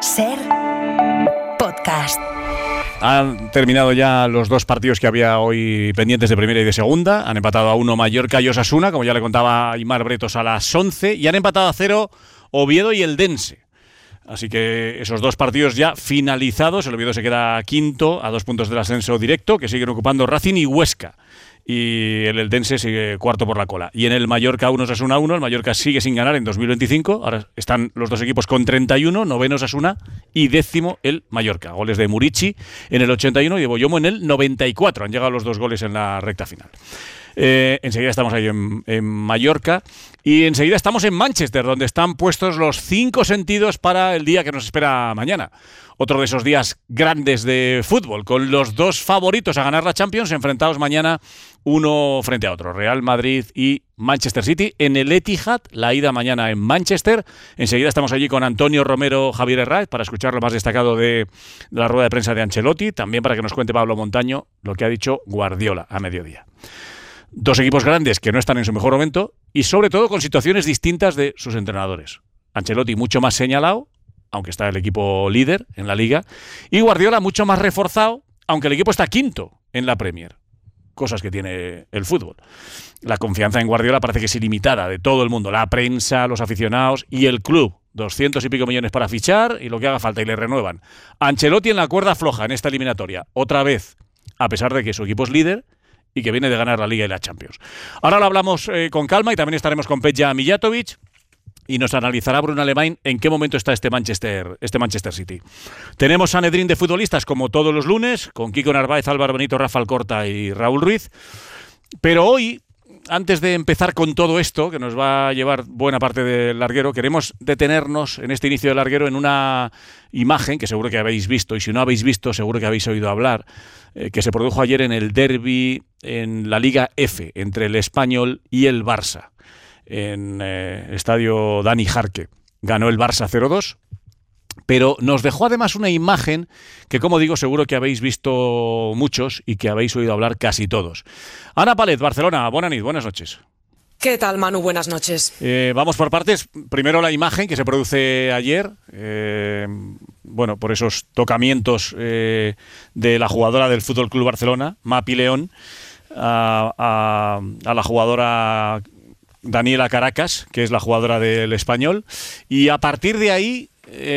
SER Podcast. Han terminado ya los dos partidos que había hoy pendientes de primera y de segunda. Han empatado a 1 Mallorca y Osasuna, como ya le contaba Aimar Bretos, a las 11. Y han empatado a 0 Oviedo y Eldense. Así que esos dos partidos ya finalizados. El Oviedo se queda quinto a 2 puntos del ascenso directo, que siguen ocupando Racing y Huesca. Y el Eldense sigue cuarto por la cola. Y en el Mallorca 1 Osasuna 1, el Mallorca sigue sin ganar en 2025. Ahora están los dos equipos con 31, noveno Osasuna y décimo el Mallorca. Goles de Murici en el 81 y de Boyomo en el 94. Han llegado los dos goles en la recta final. Enseguida estamos ahí en Mallorca y enseguida estamos en Manchester, donde están puestos los 5 sentidos para el día que nos espera mañana. Otro de esos días grandes de fútbol, con los dos favoritos a ganar la Champions enfrentados mañana uno frente a otro, Real Madrid y Manchester City en el Etihad, la ida mañana en Manchester. Enseguida estamos allí con Antonio Romero, Javier Herráez, para escuchar lo más destacado de la rueda de prensa de Ancelotti, también para que nos cuente Pablo Montaño lo que ha dicho Guardiola a mediodía. Dos equipos grandes que no están en su mejor momento y sobre todo con situaciones distintas de sus entrenadores. Ancelotti mucho más señalado, aunque está el equipo líder en la Liga, y Guardiola mucho más reforzado, aunque el equipo está quinto en la Premier. Cosas que tiene el fútbol. La confianza en Guardiola parece que es ilimitada de todo el mundo, la prensa, los aficionados y el club. 200 y pico millones para fichar y lo que haga falta y le renuevan. Ancelotti en la cuerda floja en esta eliminatoria, otra vez, a pesar de que su equipo es líder y que viene de ganar la Liga y la Champions. Ahora lo hablamos con calma y también estaremos con Peja Mijatovic y nos analizará Bruno Alemán en qué momento está este Manchester City. Tenemos Sanedrín de futbolistas como todos los lunes, con Kiko Narváez, Álvaro Benito, Rafa Alcorta y Raúl Ruiz. Pero hoy, antes de empezar con todo esto, que nos va a llevar buena parte del larguero, queremos detenernos en este inicio del larguero en una imagen que seguro que habéis visto, y si no habéis visto, seguro que habéis oído hablar, que se produjo ayer en el derbi en la Liga F, entre el Español y el Barça, en estadio Dani Jarque. Ganó el Barça 0-2, pero nos dejó además una imagen que, como digo, seguro que habéis visto muchos y que habéis oído hablar casi todos. Ana Palet, Barcelona, buenas noches. ¿Qué tal, Manu? Buenas noches. Vamos por partes. Primero la imagen que se produce ayer, por esos tocamientos de la jugadora del Fútbol Club Barcelona, Mapi León, a la jugadora Daniela Caracas, que es la jugadora del Español, y a partir de ahí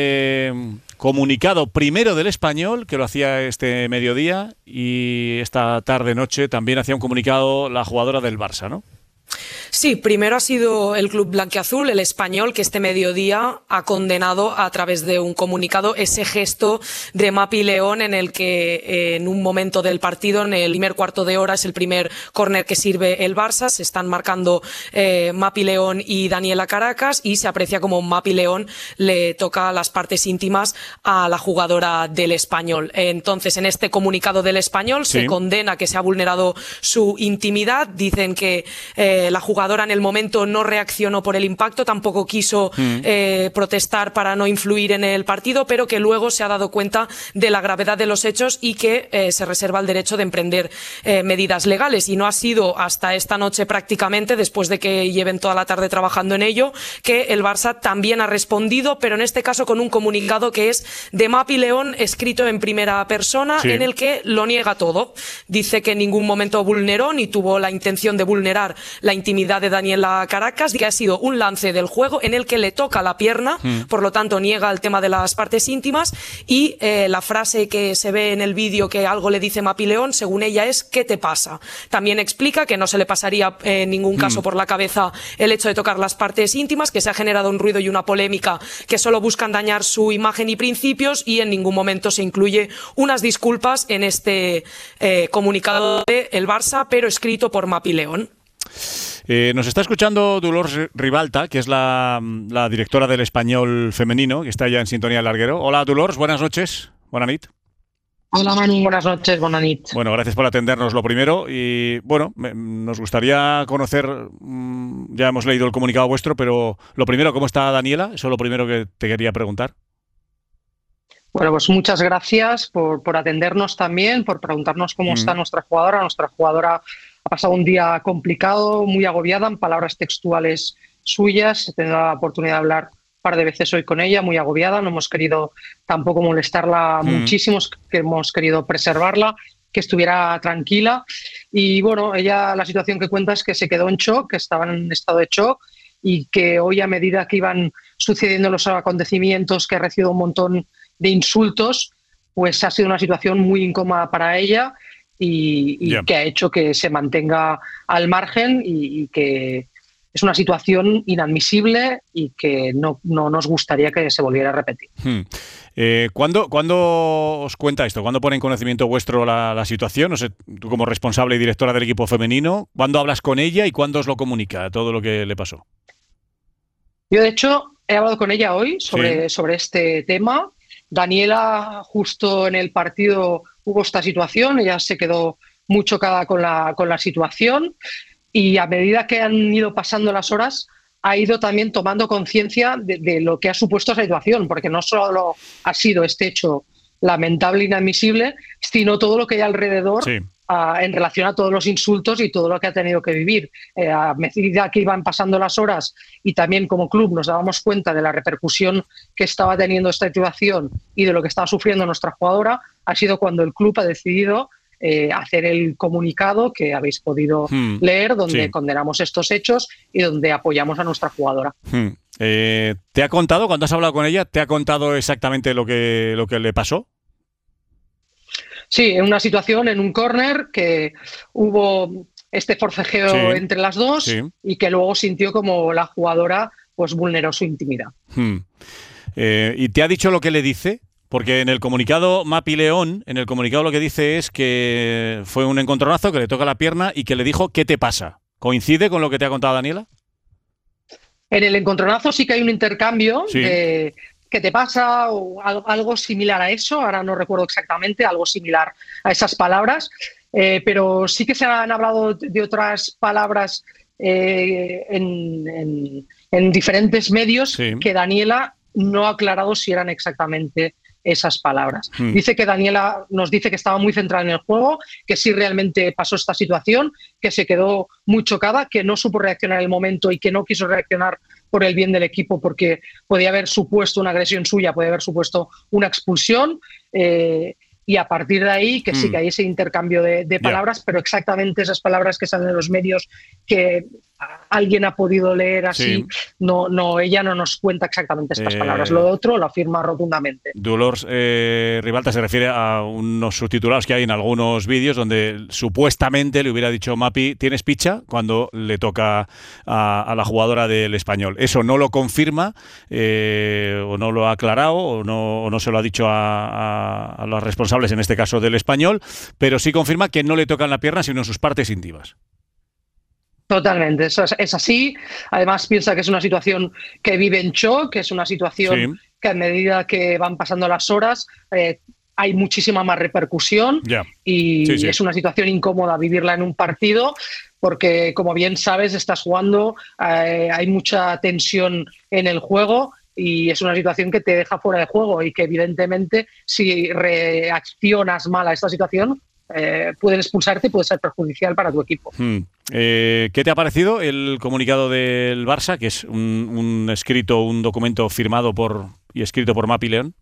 comunicado primero del Español, que lo hacía este mediodía, y esta tarde-noche también hacía un comunicado la jugadora del Barça, ¿no? Sí, primero ha sido el club blanquiazul, el Español, que este mediodía ha condenado a través de un comunicado ese gesto de Mapi León en el que en un momento del partido, en el primer cuarto de hora, es el primer córner que sirve el Barça, se están marcando Mapi León y Daniela Caracas y se aprecia como Mapi León le toca las partes íntimas a la jugadora del Español. Entonces, en este comunicado del Español se condena que se ha vulnerado su intimidad, dicen que la jugadora en el momento no reaccionó por el impacto, tampoco quiso protestar para no influir en el partido, pero que luego se ha dado cuenta de la gravedad de los hechos y que se reserva el derecho de emprender medidas legales. Y no ha sido hasta esta noche prácticamente, después de que lleven toda la tarde trabajando en ello, que el Barça también ha respondido, pero en este caso con un comunicado que es de Mapi León, escrito en primera persona, en el que lo niega todo. Dice que en ningún momento vulneró ni tuvo la intención de vulnerar la intimidad de Daniela Caracas, que ha sido un lance del juego en el que le toca la pierna, por lo tanto niega el tema de las partes íntimas, y la frase que se ve en el vídeo que algo le dice Mapi León, según ella, es ¿qué te pasa? También explica que no se le pasaría en ningún caso por la cabeza el hecho de tocar las partes íntimas, que se ha generado un ruido y una polémica que solo buscan dañar su imagen y principios, y en ningún momento se incluye unas disculpas en este comunicado del Barça, pero escrito por Mapi León. Nos está escuchando Dolors Ribalta, que es la directora del Español femenino, que está ya en sintonía del larguero. Hola, Dolors, buenas noches. Buenas nit. Hola, Manu, buenas noches, buenas nit. Bueno, gracias por atendernos lo primero. Y bueno, nos gustaría conocer, ya hemos leído el comunicado vuestro, pero lo primero, ¿cómo está Daniela? Eso es lo primero que te quería preguntar. Bueno, pues muchas gracias por atendernos también, por preguntarnos cómo está nuestra jugadora. Nuestra jugadora ha pasado un día complicado, muy agobiada, en palabras textuales suyas. He tenido la oportunidad de hablar par de veces hoy con ella, muy agobiada, no hemos querido tampoco molestarla muchísimo, que hemos querido preservarla, que estuviera tranquila. Y bueno, ella, la situación que cuenta es que se quedó en shock, que estaba en estado de shock, y que hoy, a medida que iban sucediendo los acontecimientos, que ha recibido un montón de insultos, pues ha sido una situación muy incómoda para ella y que ha hecho que se mantenga al margen y que es una situación inadmisible y que no nos gustaría que se volviera a repetir. ¿Cuándo os cuenta esto? ¿Cuándo pone en conocimiento vuestro la situación? No sé, tú como responsable y directora del equipo femenino, ¿cuándo hablas con ella y cuándo os lo comunica todo lo que le pasó? Yo, de hecho, he hablado con ella hoy sobre este tema. Daniela, justo en el partido hubo esta situación, ella se quedó muy chocada con la situación, y a medida que han ido pasando las horas ha ido también tomando conciencia de lo que ha supuesto esa situación, porque no solo ha sido este hecho lamentable e inadmisible, sino todo lo que hay alrededor en relación a todos los insultos y todo lo que ha tenido que vivir. A medida que iban pasando las horas y también como club nos dábamos cuenta de la repercusión que estaba teniendo esta situación y de lo que estaba sufriendo nuestra jugadora, ha sido cuando el club ha decidido hacer el comunicado que habéis podido leer, donde condenamos estos hechos y donde apoyamos a nuestra jugadora. ¿Te ha contado, cuando has hablado con ella, te ha contado exactamente lo que le pasó? Sí, en una situación, en un córner, que hubo este forcejeo entre las dos y que luego sintió como la jugadora pues vulneró su intimidad. ¿Y te ha dicho lo que le dice? Porque en el comunicado Mapi León, en el comunicado lo que dice es que fue un encontronazo, que le toca la pierna y que le dijo ¿qué te pasa? ¿Coincide con lo que te ha contado Daniela? En el encontronazo sí que hay un intercambio de ¿qué te pasa? O algo similar a eso, ahora no recuerdo exactamente, algo similar a esas palabras, pero sí que se han hablado de otras palabras en diferentes medios que Daniela no ha aclarado si eran exactamente esas palabras. Dice que Daniela nos dice que estaba muy centrada en el juego, que sí realmente pasó esta situación, que se quedó muy chocada, que no supo reaccionar en el momento y que no quiso reaccionar por el bien del equipo porque podía haber supuesto una agresión suya, podía haber supuesto una expulsión, y a partir de ahí que sí que hay ese intercambio de palabras, pero exactamente esas palabras que salen en los medios que alguien ha podido leer así, ella no nos cuenta exactamente estas palabras. Lo otro lo afirma rotundamente. Dolors Ribalta se refiere a unos subtitulados que hay en algunos vídeos donde supuestamente le hubiera dicho Mapi, ¿tienes picha? Cuando le toca a la jugadora del Español. Eso no lo confirma, o no lo ha aclarado, o no se lo ha dicho a los responsables, en este caso del Español, pero sí confirma que no le tocan la pierna, sino en sus partes íntimas. Totalmente, eso es así. Además, piensa que es una situación que vive en shock, que es una situación que a medida que van pasando las horas hay muchísima más repercusión y es una situación incómoda vivirla en un partido porque, como bien sabes, estás jugando, hay mucha tensión en el juego y es una situación que te deja fuera de juego y que evidentemente si reaccionas mal a esta situación pueden expulsarte y puede ser perjudicial para tu equipo. ¿Qué te ha parecido el comunicado del Barça, que es un documento firmado y escrito por Mapi León?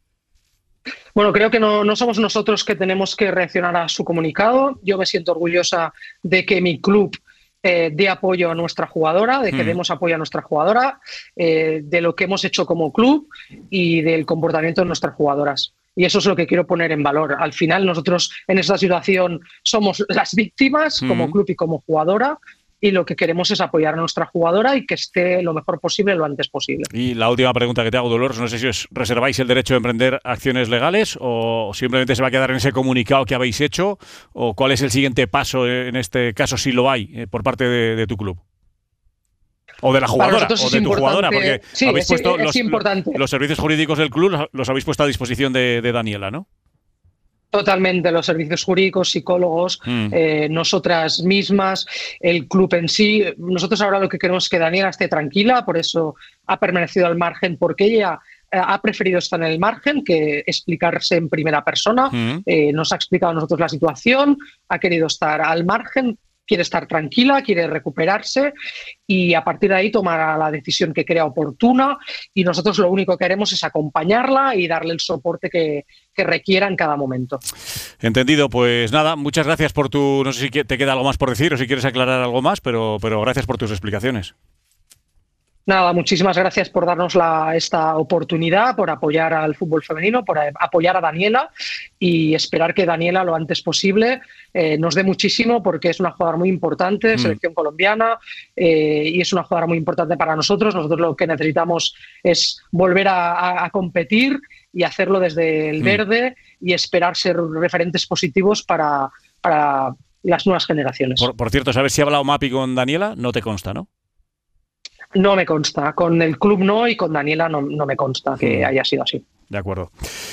Bueno, creo que no somos nosotros que tenemos que reaccionar a su comunicado. Yo me siento orgullosa de que mi club dé apoyo a nuestra jugadora, de que demos apoyo a nuestra jugadora, de lo que hemos hecho como club y del comportamiento de nuestras jugadoras. Y eso es lo que quiero poner en valor. Al final, nosotros en esta situación somos las víctimas como club y como jugadora, y lo que queremos es apoyar a nuestra jugadora y que esté lo mejor posible lo antes posible. Y la última pregunta que te hago, Dolores, no sé si os reserváis el derecho de emprender acciones legales o simplemente se va a quedar en ese comunicado que habéis hecho, o cuál es el siguiente paso en este caso, si lo hay, por parte de tu club. O de la jugadora, o de tu jugadora, porque habéis puesto los servicios jurídicos del club, los habéis puesto a disposición de Daniela, ¿no? Totalmente, los servicios jurídicos, psicólogos, nosotras mismas, el club en sí. Nosotros ahora lo que queremos es que Daniela esté tranquila, por eso ha permanecido al margen, porque ella ha preferido estar en el margen que explicarse en primera persona. Nos ha explicado a nosotros la situación, ha querido estar al margen. quiere estar tranquila, quiere recuperarse y a partir de ahí tomará la decisión que crea oportuna, y nosotros lo único que haremos es acompañarla y darle el soporte que requiera en cada momento. Entendido, pues nada, muchas gracias por tu... No sé si te queda algo más por decir o si quieres aclarar algo más, pero gracias por tus explicaciones. Nada, muchísimas gracias por darnos esta oportunidad, por apoyar al fútbol femenino, por apoyar a Daniela, y esperar que Daniela lo antes posible nos dé muchísimo, porque es una jugadora muy importante, selección colombiana, y es una jugadora muy importante para nosotros. Nosotros lo que necesitamos es volver a competir y hacerlo desde el verde y esperar ser referentes positivos para las nuevas generaciones. Por cierto, ¿sabes si ha hablado Mapi con Daniela? No te consta, ¿no? No me consta, con el club no, y con Daniela no me consta que haya sido así. De acuerdo.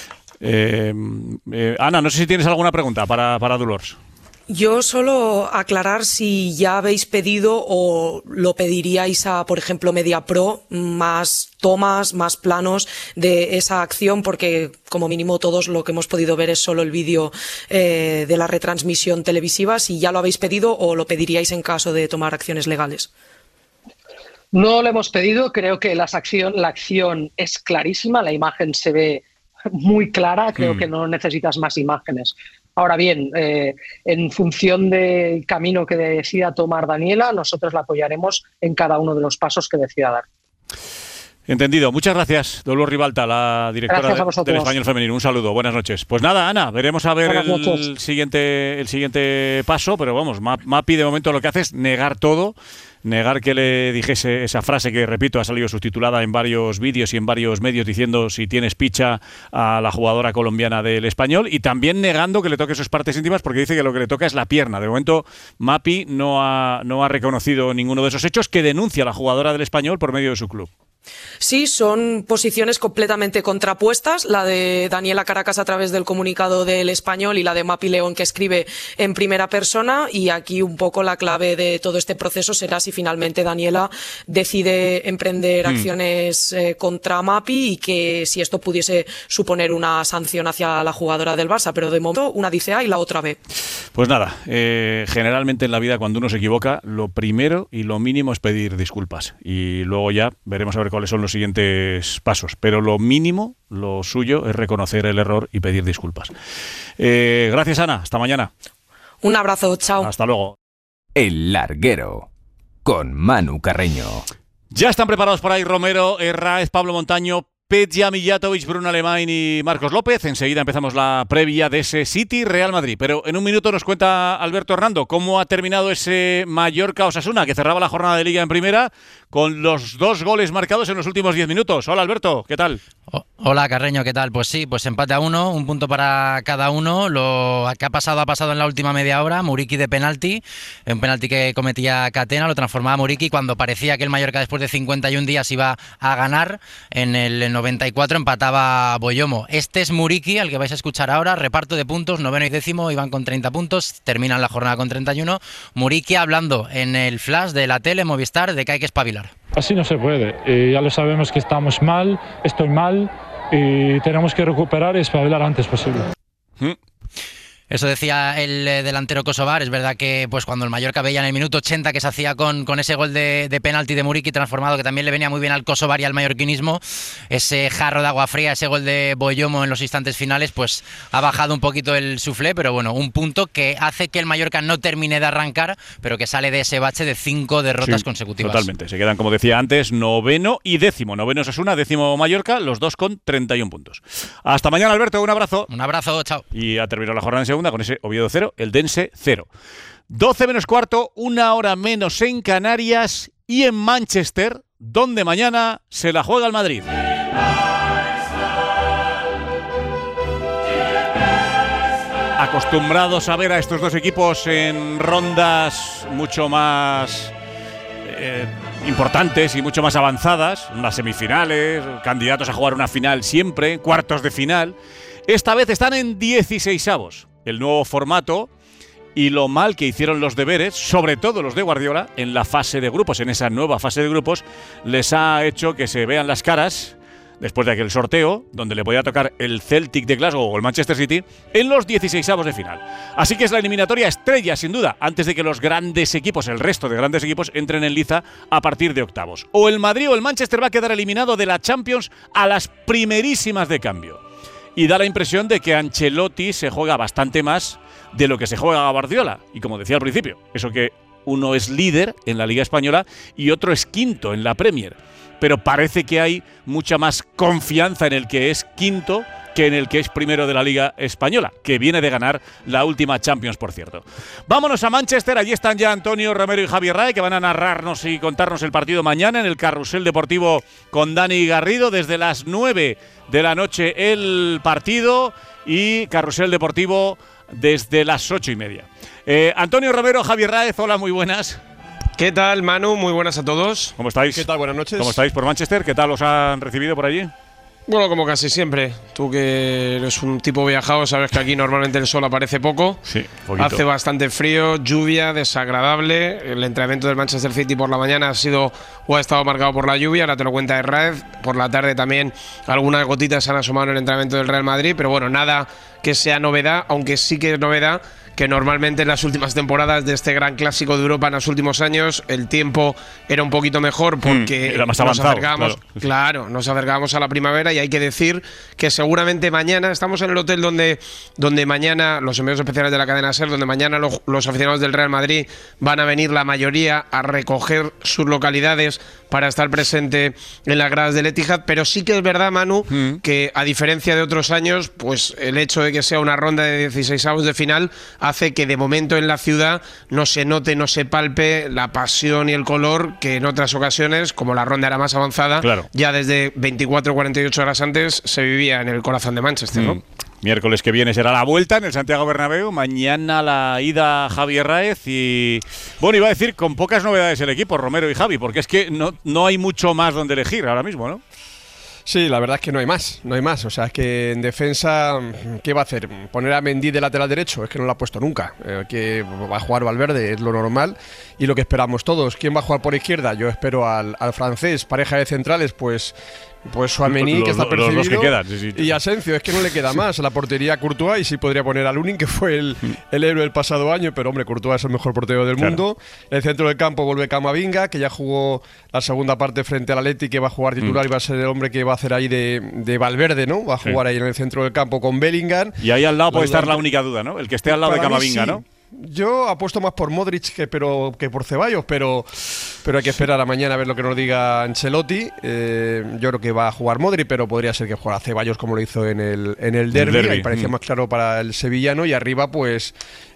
Ana, no sé si tienes alguna pregunta para Dolors. Yo solo aclarar si ya habéis pedido o lo pediríais a, por ejemplo, MediaPro, más tomas, más planos de esa acción, porque como mínimo todos lo que hemos podido ver es solo el vídeo de la retransmisión televisiva. Si ya lo habéis pedido o lo pediríais en caso de tomar acciones legales. No lo hemos pedido, creo que la acción es clarísima, la imagen se ve muy clara, creo que no necesitas más imágenes. Ahora bien, en función del camino que decida tomar Daniela, nosotros la apoyaremos en cada uno de los pasos que decida dar. Entendido. Muchas gracias, Dolors Ribalta, la directora del Español Femenino. Un saludo, buenas noches. Pues nada, Ana, veremos a ver el siguiente paso, pero vamos, Mapi de momento lo que hace es negar todo, negar que le dijese esa frase que, repito, ha salido subtitulada en varios vídeos y en varios medios diciendo si tienes picha a la jugadora colombiana del Español, y también negando que le toque sus partes íntimas, porque dice que lo que le toca es la pierna. De momento, Mapi no ha reconocido ninguno de esos hechos que denuncia la jugadora del Español por medio de su club. Sí, son posiciones completamente contrapuestas, la de Daniela Caracas a través del comunicado del Español y la de Mapi León, que escribe en primera persona, y aquí un poco la clave de todo este proceso será si finalmente Daniela decide emprender acciones contra Mapi, y que si esto pudiese suponer una sanción hacia la jugadora del Barça, pero de momento una dice A y la otra B. Pues nada, generalmente en la vida cuando uno se equivoca, lo primero y lo mínimo es pedir disculpas, y luego ya veremos a ver cuáles son los siguientes pasos, pero lo mínimo, lo suyo es reconocer el error y pedir disculpas. Gracias, Ana, hasta mañana. Un abrazo, chao. Hasta luego. El Larguero, con Manu Carreño. Ya están preparados por ahí Romero, Herráez, Pablo Montaño, Petja Mijatovic, Bruno Alemán y Marcos López. Enseguida empezamos la previa de ese City Real Madrid. Pero en un minuto nos cuenta Alberto Hernando cómo ha terminado ese Mallorca-Osasuna, que cerraba la jornada de Liga en primera con los 2 goles marcados en los últimos 10 minutos. Hola, Alberto, ¿qué tal? Hola, Carreño, ¿qué tal? Pues sí, pues empate a 1, un punto para cada uno. Lo que ha pasado en la última media hora. Muriqui de penalti, un penalti que cometía Catena, lo transformaba Muriqui cuando parecía que el Mallorca después de 51 días iba a ganar. En el 94 empataba Boyomo. Este es Muriqui, al que vais a escuchar ahora, reparto de puntos, 9º y 10º, iban con 30 puntos, terminan la jornada con 31. Muriqui hablando en el flash de la tele, Movistar, de que hay que espabilar. Así no se puede, ya lo sabemos que estamos mal, estoy mal, y tenemos que recuperar y espabilar antes posible. Eso decía el delantero kosovar. Es verdad que pues cuando el Mallorca veía en el minuto 80 que se hacía con ese gol de penalti de Muriqui transformado, que también le venía muy bien al kosovar y al mallorquinismo, ese jarro de agua fría, ese gol de Boyomo en los instantes finales, pues ha bajado un poquito el suflé, pero bueno, un punto que hace que el Mallorca no termine de arrancar, pero que sale de ese bache de 5 derrotas consecutivas. Totalmente, se quedan, como decía antes, 9º y 10º. 9º Osasuna, 10º Mallorca, los dos con 31 puntos. Hasta mañana, Alberto, un abrazo. Un abrazo, chao. Y ha terminado la jornada en segunda con ese Oviedo 0, el Dense 0. 12 menos cuarto, 1 hora menos en Canarias y en Manchester, donde mañana se la juega el Madrid. Acostumbrados a ver a estos dos equipos en rondas mucho más importantes y mucho más avanzadas, unas semifinales, candidatos a jugar una final siempre, cuartos de final. Esta vez están en 16avos. El nuevo formato y lo mal que hicieron los deberes, sobre todo los de Guardiola, en la fase de grupos, en esa nueva fase de grupos, les ha hecho que se vean las caras después de aquel sorteo, donde le podía tocar el Celtic de Glasgow o el Manchester City, en los 16avos de final. Así que es la eliminatoria estrella, sin duda, antes de que los grandes equipos, el resto de grandes equipos, entren en liza a partir de octavos. O el Madrid o el Manchester va a quedar eliminado de la Champions a las primerísimas de cambio. Y da la impresión de que Ancelotti se juega bastante más de lo que se juega a Guardiola. Y como decía al principio, eso que uno es líder en la Liga Española y otro es quinto en la Premier. Pero parece que hay mucha más confianza en el que es quinto que en el que es primero de la Liga Española, que viene de ganar la última Champions, por cierto. Vámonos a Manchester, allí están ya Antonio Romero y Javier Rae, que van a narrarnos y contarnos el partido mañana en el Carrusel Deportivo con Dani Garrido, desde las 9 de la noche el partido, y Carrusel Deportivo desde las 8:30. Antonio Romero, Javier Rae, hola, muy buenas. ¿Qué tal, Manu? Muy buenas a todos. ¿Cómo estáis? ¿Qué tal? Buenas noches. ¿Cómo estáis por Manchester? ¿Qué tal os han recibido por allí? Bueno, como casi siempre. Tú que eres un tipo viajado, sabes que aquí normalmente el sol aparece poco. Sí, poquito. Hace bastante frío, lluvia, desagradable. El entrenamiento del Manchester City por la mañana ha estado marcado por la lluvia, ahora te lo cuenta Herrera. Por la tarde también algunas gotitas se han asomado en el entrenamiento del Real Madrid, pero bueno, nada que sea novedad, aunque sí que es novedad que normalmente en las últimas temporadas de este gran clásico de Europa en los últimos años el tiempo era un poquito mejor porque era más avanzado, nos acercábamos a la primavera, y hay que decir que seguramente mañana estamos en el hotel donde mañana los enviados especiales de la cadena SER, donde mañana los aficionados del Real Madrid van a venir la mayoría a recoger sus localidades para estar presente en las gradas del Etihad, pero sí que es verdad, Manu, que a diferencia de otros años, pues el hecho de que sea una ronda de 16avos de final hace que de momento en la ciudad no se note, no se palpe la pasión y el color que en otras ocasiones, como la ronda era más avanzada, ya desde 24 o 48 horas antes se vivía en el corazón de Manchester, ¿no? Miércoles que viene será la vuelta en el Santiago Bernabéu, mañana la ida Javier Raez y, bueno, iba a decir con pocas novedades el equipo, Romero y Javi, porque es que no hay mucho más donde elegir ahora mismo, ¿no? Sí, la verdad es que no hay más. O sea, es que en defensa, ¿qué va a hacer? ¿Poner a Mendy de lateral derecho? Es que no lo ha puesto nunca. Que va a jugar Valverde, es lo normal y lo que esperamos todos. ¿Quién va a jugar por izquierda? Yo espero al francés. Pareja de centrales, pues Tchouaméni, que está percibido, los dos que quedan, y Asensio. Es que no le queda más. A la portería Courtois, y sí podría poner a Lunin, que fue el héroe del pasado año, pero hombre, Courtois es el mejor portero del mundo. El centro del campo vuelve Camavinga, que ya jugó la segunda parte frente al Atleti, que va a jugar titular y va a ser el hombre que va a hacer ahí de Valverde, ¿no? Va a jugar ahí en el centro del campo con Bellingham. Y ahí al lado puede estar la única duda, ¿no? El que esté al lado de Camavinga, ¿no? Yo apuesto más por Modric que por Ceballos, pero hay que esperar a mañana a ver lo que nos diga Ancelotti. Yo creo que va a jugar Modric, pero podría ser que jugara Ceballos como lo hizo en el derbi. Ahí parecía más claro para el sevillano, y arriba pues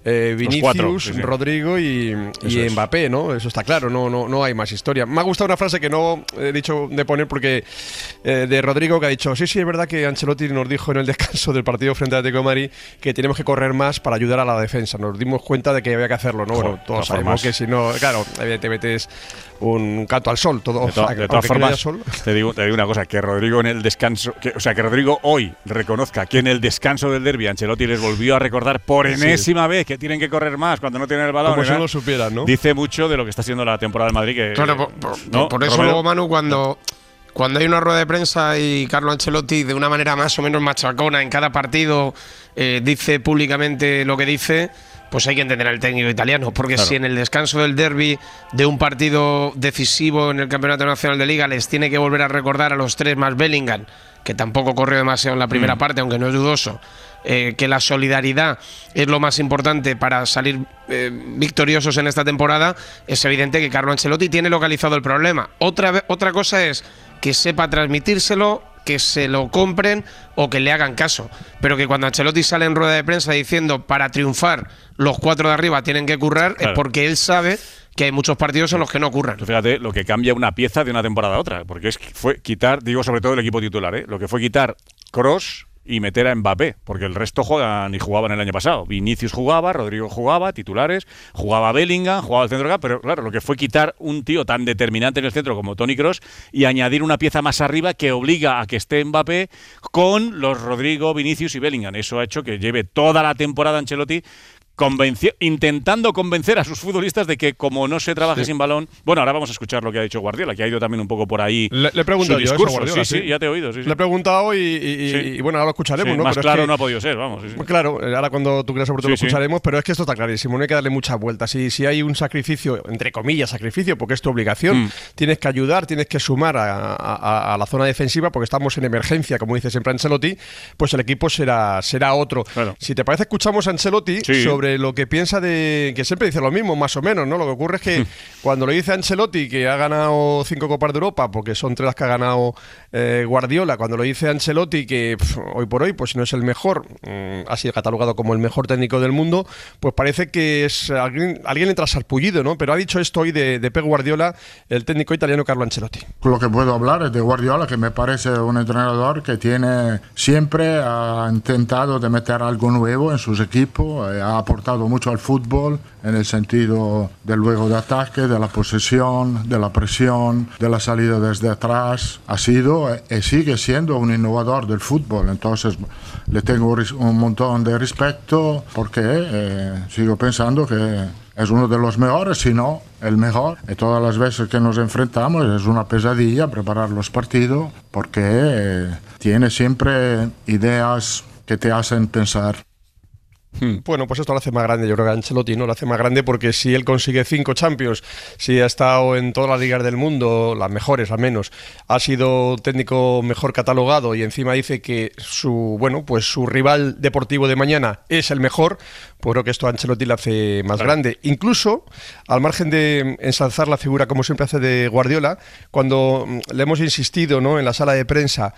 Vinicius, Rodrigo y Mbappé, ¿no? Eso está claro, no hay más historia. Me ha gustado una frase que no he dicho de poner porque de Rodrigo, que ha dicho, sí, es verdad que Ancelotti nos dijo en el descanso del partido frente al Atlético de Madrid que tenemos que correr más para ayudar a la defensa. Nos dimos cuenta de que había que hacerlo, ¿no? Bueno, todos sabemos que si no, claro, evidentemente es un canto al sol. Todo, de todas formas, te digo una cosa, que Rodrigo en el descanso, que Rodrigo hoy reconozca que en el descanso del derbi Ancelotti les volvió a recordar por enésima vez que tienen que correr más cuando no tienen el balón. Como si no lo supieran, ¿no? Dice mucho de lo que está siendo la temporada del Madrid. Que, claro, por eso luego, Manu, cuando hay una rueda de prensa y Carlo Ancelotti de una manera más o menos machacona en cada partido dice públicamente lo que dice, pues hay que entender al técnico italiano, porque si en el descanso del derbi de un partido decisivo en el Campeonato Nacional de Liga les tiene que volver a recordar a los tres más Bellingham, que tampoco corrió demasiado en la primera parte, aunque no es dudoso, que la solidaridad es lo más importante para salir victoriosos en esta temporada, es evidente que Carlo Ancelotti tiene localizado el problema. Otra cosa es que sepa transmitírselo, que se lo compren o que le hagan caso, pero que cuando Ancelotti sale en rueda de prensa diciendo para triunfar los cuatro de arriba tienen que currar, es porque él sabe que hay muchos partidos en los que no ocurran. Fíjate lo que cambia una pieza de una temporada a otra, porque fue quitar, digo sobre todo el equipo titular, lo que fue quitar Kroos y meter a Mbappé, porque el resto juegan y jugaban el año pasado. Vinicius jugaba, Rodrigo jugaba, titulares, jugaba Bellingham, jugaba el centro del campo, pero claro, lo que fue quitar un tío tan determinante en el centro como Toni Kroos y añadir una pieza más arriba que obliga a que esté Mbappé con los Rodrigo, Vinicius y Bellingham. Eso ha hecho que lleve toda la temporada Ancelotti intentando convencer a sus futbolistas de que como no se trabaje sin balón… Bueno, ahora vamos a escuchar lo que ha dicho Guardiola, que ha ido también un poco por ahí. Le he preguntado yo eso a Guardiola. Sí, ya te he oído. Sí. Le he preguntado y bueno, ahora lo escucharemos, ¿no? Más pero claro no ha podido ser, vamos. Sí. Claro, ahora cuando tú creas sobre todo lo escucharemos, pero es que esto está clarísimo, no hay que darle muchas vueltas. Si hay un sacrificio, entre comillas sacrificio, porque es tu obligación, tienes que ayudar, tienes que sumar a la zona defensiva, porque estamos en emergencia, como dice siempre Ancelotti, pues el equipo será otro. Claro. Si te parece, escuchamos a Ancelotti sobre lo que piensa que siempre dice lo mismo, más o menos, ¿no? Lo que ocurre es que cuando le dice Ancelotti que ha ganado 5 Copas de Europa, porque son 3 las que ha ganado Guardiola, cuando le dice Ancelotti que hoy por hoy, pues si no es el mejor, ha sido catalogado como el mejor técnico del mundo, pues parece que es alguien entra sarpullido, ¿no? Pero ha dicho esto hoy de Pep Guardiola, el técnico italiano Carlo Ancelotti. Lo que puedo hablar es de Guardiola, que me parece un entrenador que siempre ha intentado de meter algo nuevo en sus equipos, ha aportado mucho al fútbol en el sentido del juego de ataque, de la posesión, de la presión, de la salida desde atrás. Ha sido y sigue siendo un innovador del fútbol, entonces le tengo un montón de respeto porque sigo pensando que es uno de los mejores, si no el mejor. Y todas las veces que nos enfrentamos es una pesadilla preparar los partidos porque tiene siempre ideas que te hacen pensar. Bueno, pues esto lo hace más grande, yo creo que Ancelotti, ¿no? Lo hace más grande porque si él consigue 5 Champions, si ha estado en todas las ligas del mundo, las mejores al menos, ha sido técnico mejor catalogado y encima dice que su rival deportivo de mañana es el mejor, pues creo que esto a Ancelotti le hace más grande. Incluso, al margen de ensalzar la figura como siempre hace de Guardiola, cuando le hemos insistido, ¿no?, en la sala de prensa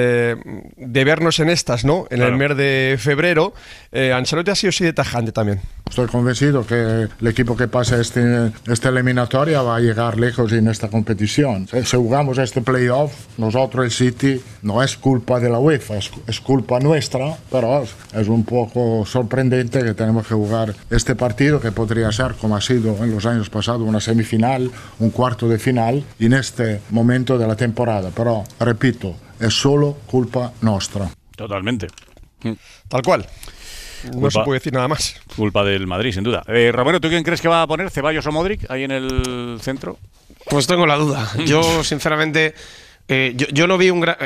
de vernos en estas, ¿no?, en el mes de febrero, Ancelotti ha sido así de tajante también. Estoy convencido que el equipo que pase esta eliminatoria va a llegar lejos en esta competición. Si jugamos este playoff, nosotros el City, no es culpa de la UEFA, es culpa nuestra, pero es un poco sorprendente que tenemos que jugar este partido que podría ser, como ha sido en los años pasados, una semifinal, un cuarto de final, en este momento de la temporada. Pero, repito, es solo culpa nuestra. Totalmente. Tal cual. No se puede decir nada más. Culpa del Madrid, sin duda. Romero, ¿tú quién crees que va a poner? ¿Ceballos o Modric ahí en el centro? Pues tengo la duda. Yo, sinceramente, yo no vi un gran…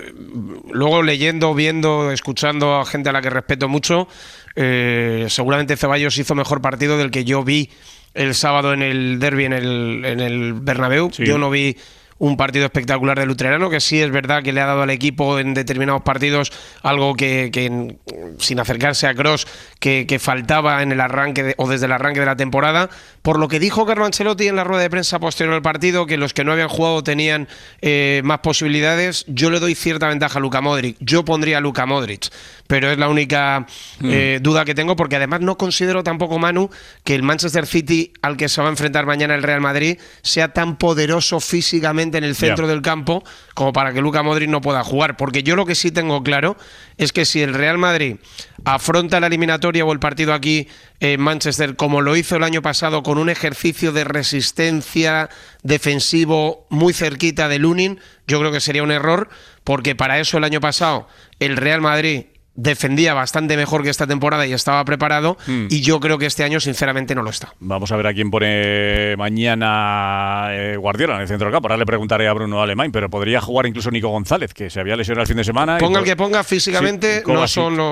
luego leyendo, viendo, escuchando a gente a la que respeto mucho, seguramente Ceballos hizo mejor partido del que yo vi el sábado en el derbi en el Bernabéu. Sí. Yo no vi un partido espectacular del utrerano, que sí es verdad que le ha dado al equipo en determinados partidos algo que sin acercarse a Kroos, que faltaba en el arranque o desde el arranque de la temporada. Por lo que dijo Carlo Ancelotti en la rueda de prensa posterior al partido, que los que no habían jugado tenían más posibilidades, yo le doy cierta ventaja a Luka Modric. Yo pondría a Luka Modric, pero es la única duda que tengo, porque además no considero tampoco, Manu, que el Manchester City al que se va a enfrentar mañana el Real Madrid sea tan poderoso físicamente en el centro del campo como para que Luka Modric no pueda jugar, porque yo lo que sí tengo claro es que si el Real Madrid afronta la eliminatoria o el partido aquí en Manchester como lo hizo el año pasado, con un ejercicio de resistencia defensivo muy cerquita de Lunin, yo creo que sería un error, porque para eso el año pasado el Real Madrid defendía bastante mejor que esta temporada y estaba preparado, y yo creo que este año sinceramente no lo está. Vamos a ver a quién pone mañana Guardiola en el centro del campo. Ahora le preguntaré a Bruno Alemán, pero podría jugar incluso Nico González, que se había lesionado el fin de semana. Ponga el que ponga, físicamente no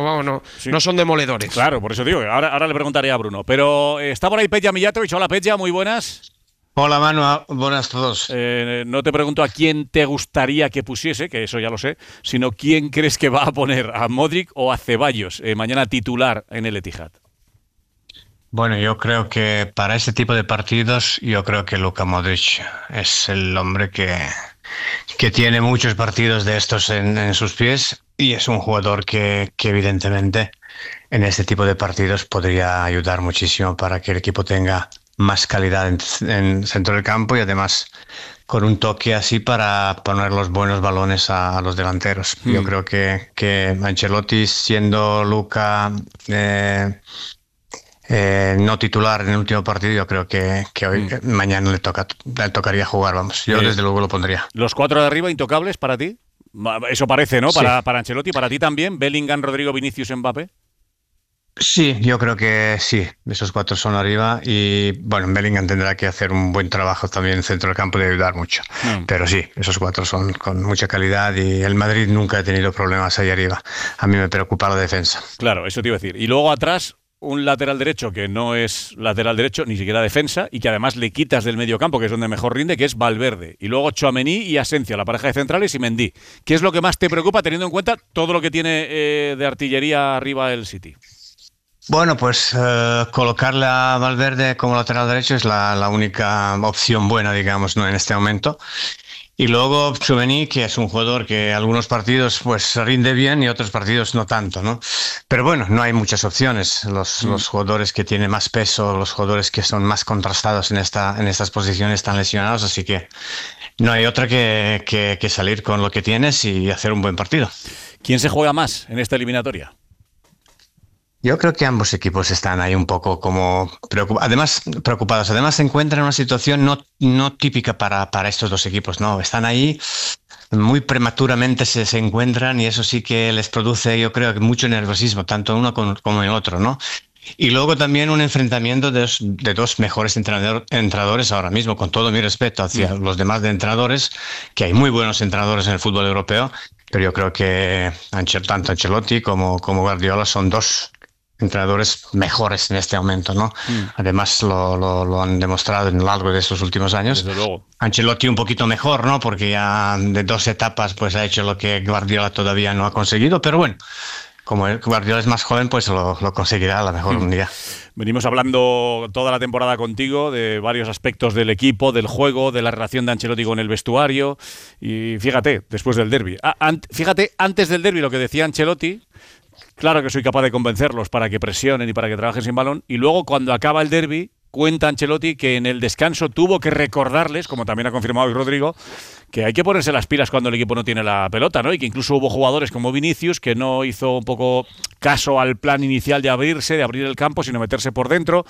son demoledores. Claro, por eso digo, ahora le preguntaré a Bruno. Pero está por ahí Petja Mijatovic. Hola Petja, muy buenas. Hola Manu, buenas a todos. No te pregunto a quién te gustaría que pusiese, que eso ya lo sé, sino quién crees que va a poner, a Modric o a Ceballos mañana titular en el Etihad. Bueno, yo creo que para ese tipo de partidos, yo creo que Luka Modric es el hombre que tiene muchos partidos de estos en sus pies, y es un jugador que evidentemente en este tipo de partidos podría ayudar muchísimo para que el equipo tenga más calidad en centro del campo, y además con un toque así para poner los buenos balones a los delanteros. Yo creo que Ancelotti, siendo Luka no titular en el último partido, yo creo que hoy mañana le tocaría jugar, vamos. Yo desde luego lo pondría. ¿Los 4 de arriba intocables para ti? Eso parece, ¿no? Sí. Para Ancelotti, para ti también, Bellingham, Rodrigo, Vinicius, Mbappé. Sí, yo creo que sí, esos 4 son arriba y bueno, Bellingham tendrá que hacer un buen trabajo también en el centro del campo de ayudar mucho. Pero sí, esos 4 son con mucha calidad y el Madrid nunca ha tenido problemas ahí arriba. A mí me preocupa la defensa. Claro, eso te iba a decir. Y luego atrás, un lateral derecho que no es lateral derecho, ni siquiera defensa, y que además le quitas del medio campo, que es donde mejor rinde, que es Valverde. Y luego Tchouaméni y Asensio, la pareja de centrales, y Mendy. ¿Qué es lo que más te preocupa teniendo en cuenta todo lo que tiene de artillería arriba el City? Bueno, pues colocarle a Valverde como lateral derecho es la única opción buena, digamos, ¿no? En este momento. Y luego Tchouaméni, que es un jugador que algunos partidos pues rinde bien y otros partidos no tanto, ¿no? Pero bueno, no hay muchas opciones. Los jugadores que tienen más peso, los jugadores que son más contrastados en estas posiciones están lesionados, así que no hay otra que salir con lo que tienes y hacer un buen partido. ¿Quién se juega más en esta eliminatoria? Yo creo que ambos equipos están ahí un poco como preocupados. Además, se encuentran en una situación no típica para estos dos equipos, ¿no? Están ahí muy prematuramente se encuentran y eso sí que les produce, yo creo, mucho nerviosismo, tanto uno como el otro, ¿no? Y luego también un enfrentamiento de dos mejores entrenadores ahora mismo, con todo mi respeto hacia los demás entrenadores, que hay muy buenos entrenadores en el fútbol europeo, pero yo creo que tanto Ancelotti como Guardiola son dos entrenadores mejores en este momento, ¿no? Además lo han demostrado en lo largo de estos últimos años. Desde luego. Ancelotti un poquito mejor, ¿no? Porque ya de 2 etapas pues ha hecho lo que Guardiola todavía no ha conseguido, pero bueno, como Guardiola es más joven, pues lo conseguirá a lo mejor un día. Venimos hablando toda la temporada contigo de varios aspectos del equipo, del juego, de la relación de Ancelotti con el vestuario. Y fíjate, después del derbi. Fíjate, antes del derbi lo que decía Ancelotti. Claro que soy capaz de convencerlos para que presionen y para que trabajen sin balón. Y luego, cuando acaba el derbi, cuenta Ancelotti que en el descanso tuvo que recordarles, como también ha confirmado hoy Rodrigo, que hay que ponerse las pilas cuando el equipo no tiene la pelota, ¿no? Y que incluso hubo jugadores como Vinicius que no hizo un poco caso al plan inicial de abrir el campo, sino meterse por dentro.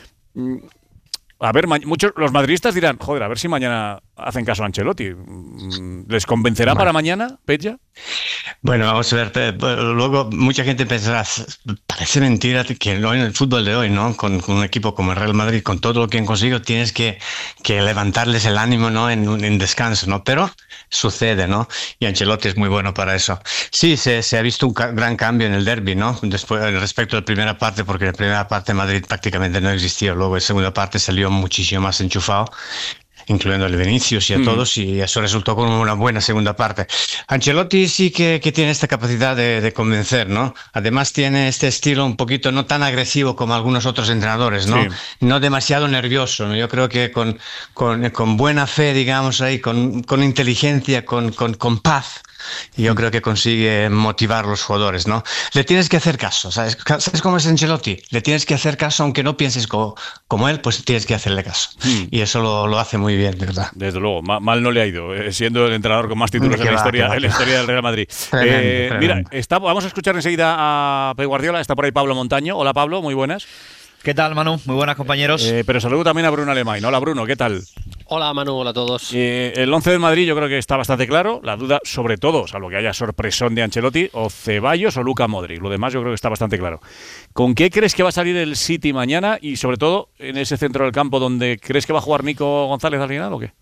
A ver, muchos los madridistas dirán, joder, a ver si mañana hacen caso a Ancelotti. ¿Les convencerá para mañana, Petja? Bueno, vamos a ver. Luego mucha gente pensará, parece mentira que en el fútbol de hoy, ¿no? Con un equipo como el Real Madrid, con todo lo que han conseguido, tienes que levantarles el ánimo, ¿no? En descanso, ¿no? Pero sucede, ¿no? Y Ancelotti es muy bueno para eso. Sí, se ha visto un gran cambio en el derbi, ¿no? Después, respecto a la primera parte, porque en la primera parte Madrid prácticamente no existía. Luego en la segunda parte salió muchísimo más enchufado, incluyendo a Vinicius y a todos, y eso resultó como una buena segunda parte. Ancelotti sí que tiene esta capacidad de convencer, ¿no? Además tiene este estilo un poquito no tan agresivo como algunos otros entrenadores, ¿no? Sí. No demasiado nervioso, ¿no? Yo creo que con buena fe, digamos, ahí, con inteligencia, con paz, yo creo que consigue motivar a los jugadores, ¿no? Le tienes que hacer caso, ¿sabes cómo es Ancelotti? Le tienes que hacer caso, aunque no pienses como él, pues tienes que hacerle caso. Y eso lo hace muy bien, ¿verdad? Desde luego, mal no le ha ido, siendo el entrenador con más títulos en la historia del Real Madrid. Tremendo. Mira, vamos a escuchar enseguida a Pep Guardiola, está por ahí Pablo Montaño. Hola Pablo, muy buenas. ¿Qué tal, Manu? Muy buenas, compañeros. Pero saludo también a Bruno Alemán. Hola, Bruno, ¿qué tal? Hola, Manu, hola a todos. El 11 del Madrid yo creo que está bastante claro. La duda, sobre todo, salvo que haya sorpresón de Ancelotti, o Ceballos o Luka Modric. Lo demás yo creo que está bastante claro. ¿Con qué crees que va a salir el City mañana? Y sobre todo, en ese centro del campo, donde crees que va a jugar Nico González al final, ¿o qué?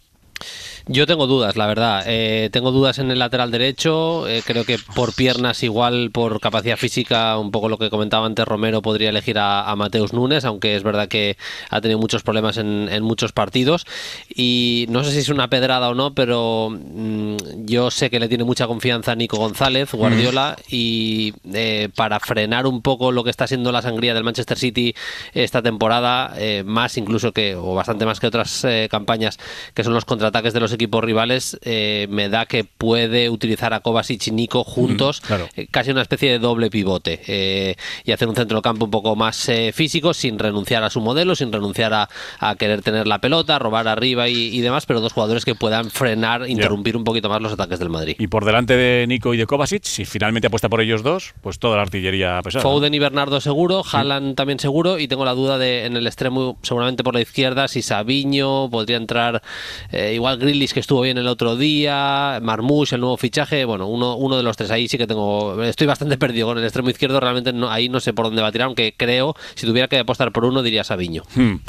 Yo tengo dudas, la verdad. Tengo dudas en el lateral derecho. Creo que por piernas, igual por capacidad física, un poco lo que comentaba antes Romero, podría elegir a Mateus Nunes, aunque es verdad que ha tenido muchos problemas en muchos partidos. Y no sé si es una pedrada o no, pero yo sé que le tiene mucha confianza a Nico González, Guardiola, y para frenar un poco lo que está siendo la sangría del Manchester City esta temporada, más incluso o bastante más que otras campañas, que son los contraataques de los equipos rivales, me da que puede utilizar a Kovacic y Nico juntos, claro. Casi una especie de doble pivote, y hacer un centrocampo un poco más físico, sin renunciar a su modelo, sin renunciar a querer tener la pelota, robar arriba y demás, pero dos jugadores que puedan frenar, interrumpir un poquito más los ataques del Madrid. Y por delante de Nico y de Kovacic, si finalmente apuesta por ellos dos, pues toda la artillería pesada. Foden y Bernardo seguro, Haaland también seguro, y tengo la duda en el extremo, seguramente por la izquierda, si Savinho podría entrar, igual Grealish Rice, que estuvo bien el otro día, Marmoush, el nuevo fichaje, bueno, uno de los tres ahí sí que estoy bastante perdido con el extremo izquierdo, realmente ahí no sé por dónde va a tirar, aunque creo, si tuviera que apostar por uno, diría Savinho.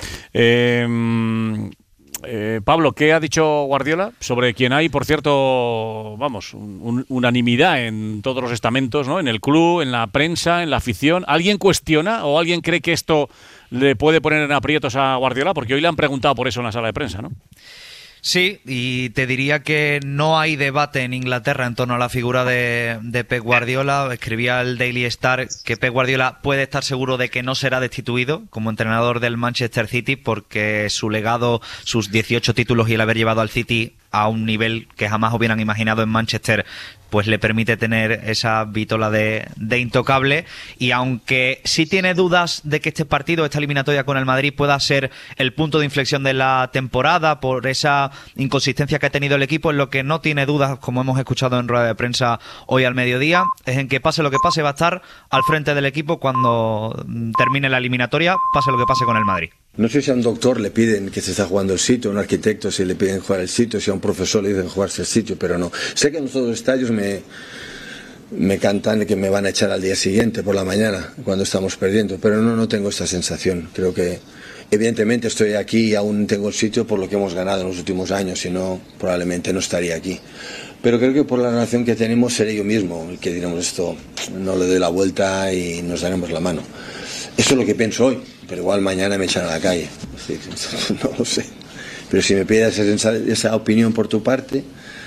Pablo, ¿qué ha dicho Guardiola? Sobre quien hay, por cierto, vamos, unanimidad en todos los estamentos, ¿no? En el club, en la prensa, en la afición. ¿Alguien cuestiona o alguien cree que esto le puede poner en aprietos a Guardiola? Porque hoy le han preguntado por eso en la sala de prensa, ¿no? Sí, y te diría que no hay debate en Inglaterra en torno a la figura de Pep Guardiola. Escribía el Daily Star que Pep Guardiola puede estar seguro de que no será destituido como entrenador del Manchester City, porque su legado, sus 18 títulos y el haber llevado al City a un nivel que jamás hubieran imaginado en Manchester, pues le permite tener esa vitola de intocable. Y aunque sí tiene dudas de que este partido, esta eliminatoria con el Madrid, pueda ser el punto de inflexión de la temporada por esa inconsistencia que ha tenido el equipo, en lo que no tiene dudas, como hemos escuchado en rueda de prensa hoy al mediodía, es en que pase lo que pase, va a estar al frente del equipo cuando termine la eliminatoria, pase lo que pase con el Madrid. No sé si a un doctor le piden que se está jugando el sitio, a un arquitecto si le piden jugar el sitio, si a un profesor le dicen jugarse el sitio, pero no. Sé que en todos los estadios me cantan que me van a echar al día siguiente por la mañana cuando estamos perdiendo, pero no tengo esta sensación. Creo que evidentemente estoy aquí y aún tengo el sitio por lo que hemos ganado en los últimos años, si no probablemente no estaría aquí. Pero creo que por la relación que tenemos seré yo mismo el que diremos esto, no le doy la vuelta y nos daremos la mano. Eso es lo que pienso hoy, pero igual mañana me echan a la calle. Sí, no lo sé. Pero si me pides esa opinión por tu parte,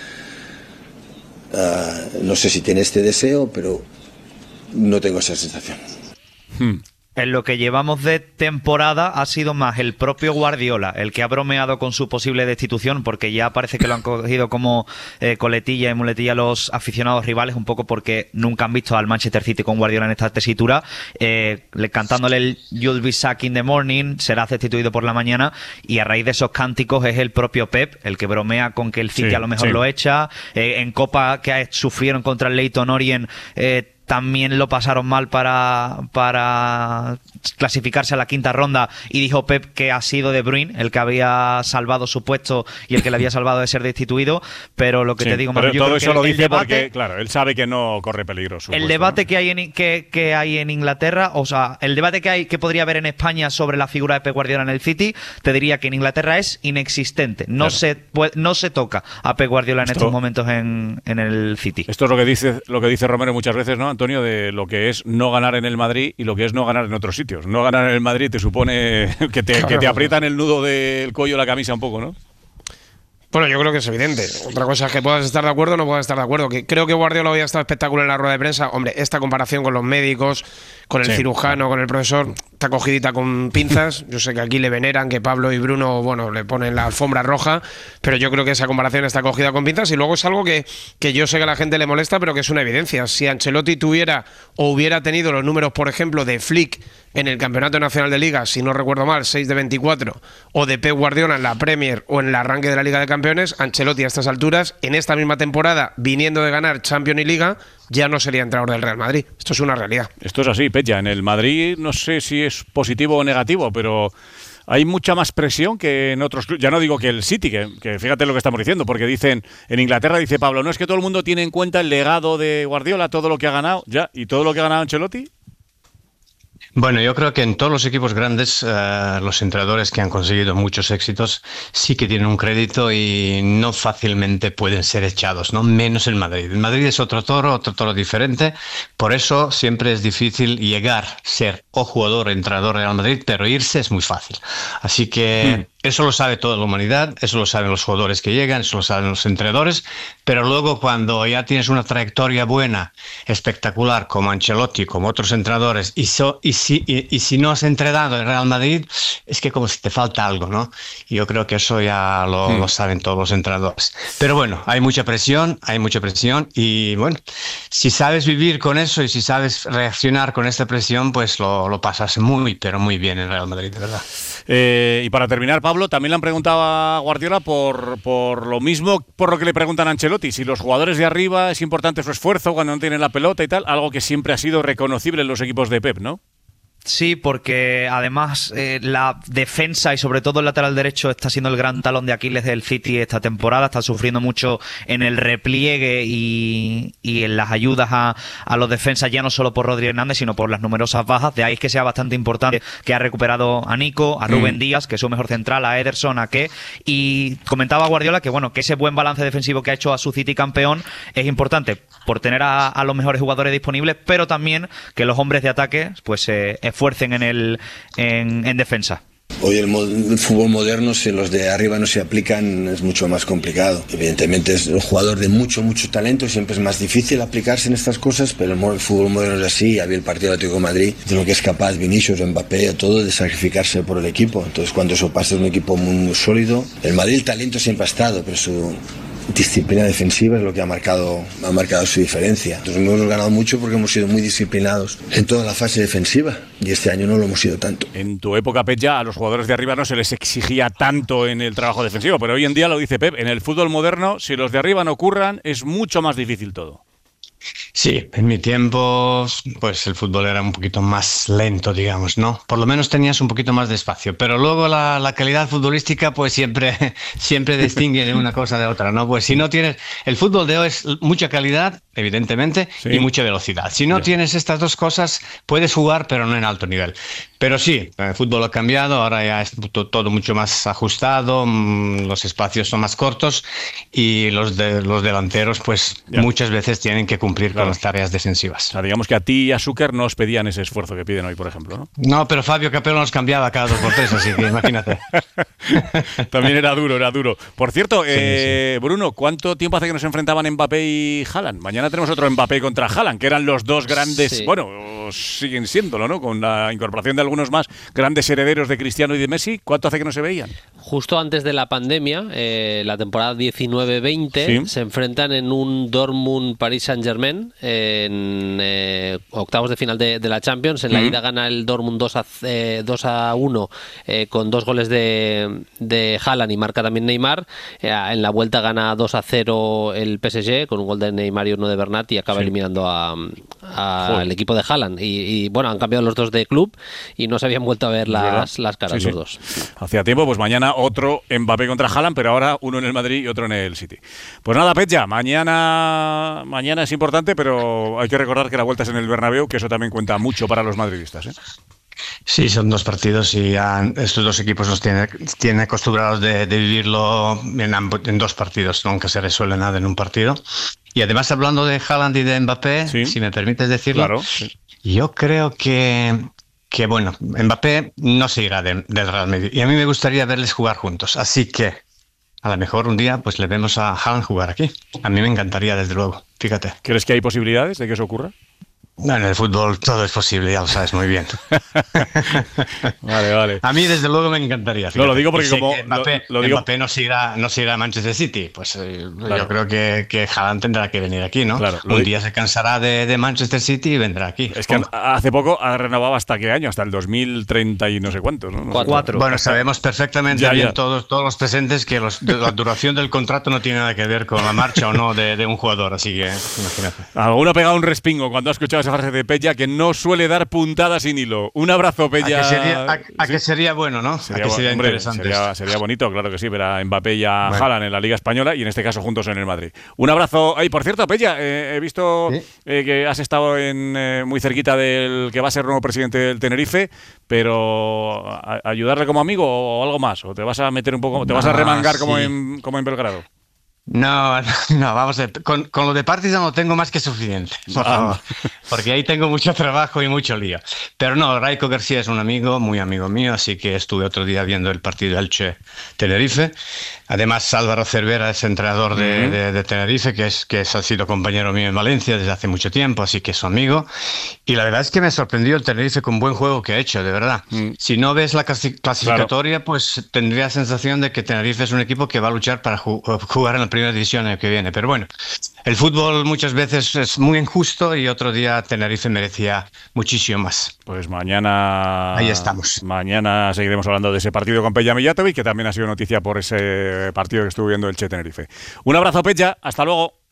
no sé si tiene este deseo, pero no tengo esa sensación. En lo que llevamos de temporada ha sido más el propio Guardiola el que ha bromeado con su posible destitución, porque ya parece que lo han cogido como coletilla y muletilla los aficionados rivales, un poco porque nunca han visto al Manchester City con Guardiola en esta tesitura, cantándole el "You'll be sacked in the morning", serás destituido por la mañana, y a raíz de esos cánticos es el propio Pep el que bromea con que el City a lo mejor lo echa. En Copa que sufrieron contra el Leyton Orient, también lo pasaron mal para clasificarse a la quinta ronda, y dijo Pep que ha sido De Bruyne el que había salvado su puesto y el que le había salvado de ser destituido. Pero lo que te digo, Manu, yo todo creo eso que lo dice debate, porque, claro, él sabe que no corre peligro. El debate, ¿no?, que hay en Inglaterra, o sea, el debate que podría haber en España sobre la figura de Pep Guardiola en el City, te diría que en Inglaterra es inexistente. No se toca a Pep Guardiola en estos momentos en el City. Esto es lo que dice Romero muchas veces, ¿no, Antonio? De lo que es no ganar en el Madrid y lo que es no ganar en otros sitios. No ganar en el Madrid te supone que te aprietan el nudo del cuello de la camisa un poco, ¿no? Bueno, yo creo que es evidente. Otra cosa es que puedas estar de acuerdo o no puedas estar de acuerdo. Que creo que Guardiola hoy ha estado espectacular en la rueda de prensa. Hombre, esta comparación con los médicos, con el cirujano, con el profesor, está cogidita con pinzas. Yo sé que aquí le veneran, que Pablo y Bruno, bueno, le ponen la alfombra roja, pero yo creo que esa comparación está cogida con pinzas. Y luego es algo que yo sé que a la gente le molesta, pero que es una evidencia. Si Ancelotti tuviera o hubiera tenido los números, por ejemplo, de Flick en el Campeonato Nacional de Liga, si no recuerdo mal, 6 de 24, o de Pep Guardiola en la Premier o en el arranque de la Liga de Campeones, Ancelotti a estas alturas, en esta misma temporada, viniendo de ganar Champions y Liga, ya no sería entrenador del Real Madrid. Esto es una realidad. Esto es así, Pecha. En el Madrid no sé si es positivo o negativo, pero hay mucha más presión que en otros clubes. Ya no digo que el City, que fíjate lo que estamos diciendo, porque dicen, en Inglaterra dice Pablo, no es que todo el mundo tiene en cuenta el legado de Guardiola, todo lo que ha ganado, ya, y todo lo que ha ganado Ancelotti. Bueno, yo creo que en todos los equipos grandes, los entrenadores que han conseguido muchos éxitos sí que tienen un crédito y no fácilmente pueden ser echados, ¿no? Menos el Madrid. El Madrid es otro toro diferente. Por eso siempre es difícil llegar, ser o jugador o entrenador Real Madrid, pero irse es muy fácil. Así que eso lo sabe toda la humanidad, eso lo saben los jugadores que llegan, eso lo saben los entrenadores, pero luego cuando ya tienes una trayectoria buena, espectacular, como Ancelotti, como otros entrenadores, y si no has entrenado en Real Madrid, es que como si te falta algo, ¿no? Y yo creo que eso ya lo saben todos los entrenadores. Pero bueno, hay mucha presión, y bueno, si sabes vivir con eso y si sabes reaccionar con esta presión, pues lo pasas muy, pero muy bien en Real Madrid, de verdad. Y para terminar, Pablo, también le han preguntado a Guardiola por lo mismo, por lo que le preguntan a Ancelotti, si los jugadores de arriba es importante su esfuerzo cuando no tienen la pelota y tal, algo que siempre ha sido reconocible en los equipos de Pep, ¿no? Sí, porque además la defensa y sobre todo el lateral derecho está siendo el gran talón de Aquiles del City esta temporada. Está sufriendo mucho en el repliegue y en las ayudas a los defensas, ya no solo por Rodri Hernández, sino por las numerosas bajas. De ahí es que sea bastante importante que ha recuperado a Nico, a Rubén Díaz, que es su mejor central, a Ederson, a Ke. Y comentaba Guardiola que bueno, que ese buen balance defensivo que ha hecho a su City campeón es importante por tener a los mejores jugadores disponibles, pero también que los hombres de ataque pues se esfuercen en defensa. Hoy el fútbol moderno, si los de arriba no se aplican, es mucho más complicado. Evidentemente es un jugador de mucho talento, siempre es más difícil aplicarse en estas cosas, pero el fútbol moderno es así. Había el partido del Atlético de Madrid, de lo que es capaz Vinicius, Mbappé, todo de sacrificarse por el equipo. Entonces cuando eso pasa es un equipo muy sólido. El Madrid el talento siempre ha estado, pero su disciplina defensiva es lo que ha marcado su diferencia. Entonces hemos ganado mucho porque hemos sido muy disciplinados en toda la fase defensiva y este año no lo hemos sido tanto. En tu época, Pep, ya a los jugadores de arriba no se les exigía tanto en el trabajo defensivo, pero hoy en día, lo dice Pep, en el fútbol moderno, si los de arriba no curran, es mucho más difícil todo. Sí, en mi tiempo pues el fútbol era un poquito más lento, digamos, ¿no? Por lo menos tenías un poquito más de espacio, pero luego la calidad futbolística pues siempre distingue de una cosa de otra, ¿no? Pues si no tienes... El fútbol de hoy es mucha calidad, evidentemente, y mucha velocidad. Si no tienes estas dos cosas, puedes jugar, pero no en alto nivel. Pero sí, el fútbol ha cambiado, ahora ya es todo mucho más ajustado, los espacios son más cortos y los delanteros pues muchas veces tienen que cumplir con las tareas defensivas. O sea, digamos que a ti y a Zucker no os pedían ese esfuerzo que piden hoy, por ejemplo, ¿no? No, pero Fabio Capello nos cambiaba cada 2 por 3, así que imagínate. También era duro. Por cierto, sí. Bruno, ¿cuánto tiempo hace que nos enfrentaban Mbappé y Haaland? Mañana tenemos otro Mbappé contra Haaland, que eran los dos grandes, bueno, siguen siéndolo, ¿no? Con la incorporación de algunos más grandes herederos de Cristiano y de Messi, ¿cuánto hace que no se veían? Justo antes de la pandemia, la temporada 19-20, se enfrentan en un Dortmund-Paris Saint-Germain en octavos de final de la Champions. En la ida gana el Dortmund 2-1 con 2 goles de Haaland y marca también Neymar. En la vuelta gana 2-0 el PSG con un gol de Neymar y uno de Bernat y acaba eliminando al equipo de Haaland. Y bueno, han cambiado los dos de club y no se habían vuelto a ver las caras los dos. Hacía tiempo, pues mañana otro Mbappé contra Haaland, pero ahora uno en el Madrid y otro en el City. Pues nada, Petja, mañana es importante, pero hay que recordar que la vuelta es en el Bernabéu, que eso también cuenta mucho para los madridistas, ¿eh? Sí, son 2 partidos y estos 2 equipos nos tienen acostumbrados de vivirlo en 2 partidos, nunca se resuelve nada en un partido. Y además, hablando de Haaland y de Mbappé, si me permites decirlo, yo creo que bueno, Mbappé no se irá del Real Madrid y a mí me gustaría verles jugar juntos, así que a lo mejor un día pues le vemos a Haaland jugar aquí. A mí me encantaría, desde luego, fíjate. ¿Crees que hay posibilidades de que eso ocurra? No, en el fútbol todo es posible, ya lo sabes muy bien. Vale. A mí, desde luego, me encantaría. Fíjate. No, lo digo porque como... Mbappé no se irá a Manchester City, pues yo creo que Haaland tendrá que venir aquí, ¿no? Claro, un día se cansará de Manchester City y vendrá aquí. Es que hace poco ha renovado hasta qué año, hasta el 2030 y no sé cuánto, ¿no? 4. Bueno, sabemos perfectamente bien todos los presentes que la duración del contrato no tiene nada que ver con la marcha o no de un jugador, así que imagínate. Alguno ha pegado un respingo cuando ha escuchado esa frase de Pella, que no suele dar puntadas sin hilo. Un abrazo, Pella. ¿A que sería bueno, no? Sería interesante. Sería bonito, claro que sí, ver a Mbappé y a Haaland en la Liga Española y en este caso juntos en el Madrid. Un abrazo. Ay, por cierto, Pella, he visto que has estado muy cerquita del que va a ser nuevo presidente del Tenerife, pero ¿ayudarle como amigo o algo más? ¿O te vas a meter un poco, te vas a remangar como en Belgrado? No, vamos a ver. Con lo de Partizan lo tengo más que suficiente, por favor, porque ahí tengo mucho trabajo y mucho lío. Pero no, Raiko García es un amigo, muy amigo mío, así que estuve otro día viendo el partido Elche-Tenerife. Además, Álvaro Cervera es entrenador de Tenerife, que ha sido compañero mío en Valencia desde hace mucho tiempo, así que es su amigo. Y la verdad es que me sorprendió el Tenerife con buen juego que ha hecho, de verdad. Si no ves la clasificatoria, pues tendría la sensación de que Tenerife es un equipo que va a luchar para jugar en la primera división el que viene. Pero bueno, el fútbol muchas veces es muy injusto y otro día Tenerife merecía muchísimo más. Pues mañana... Ahí estamos. Mañana seguiremos hablando de ese partido con Peja Mijatovic, que también ha sido noticia por ese partido que estuvo viendo el Che Tenerife. Un abrazo, Peja. Hasta luego.